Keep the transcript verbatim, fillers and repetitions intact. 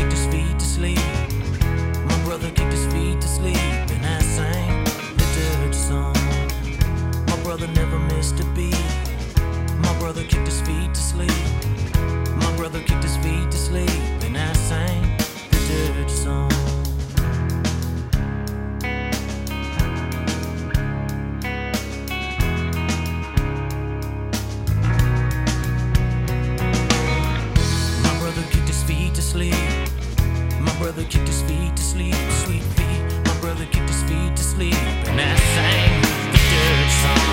kicked his feet to sleep. My brother kicked his feet to sleep, and I sang the dirty song. My brother never missed a beat. My brother kicked his feet to sleep. My brother kicked his feet to sleep, and I sang the dirty song. My brother kicked his feet to sleep. My brother kicked his feet to sleep, sweet feet. My brother kicked his feet to sleep, and I sang the dirty song.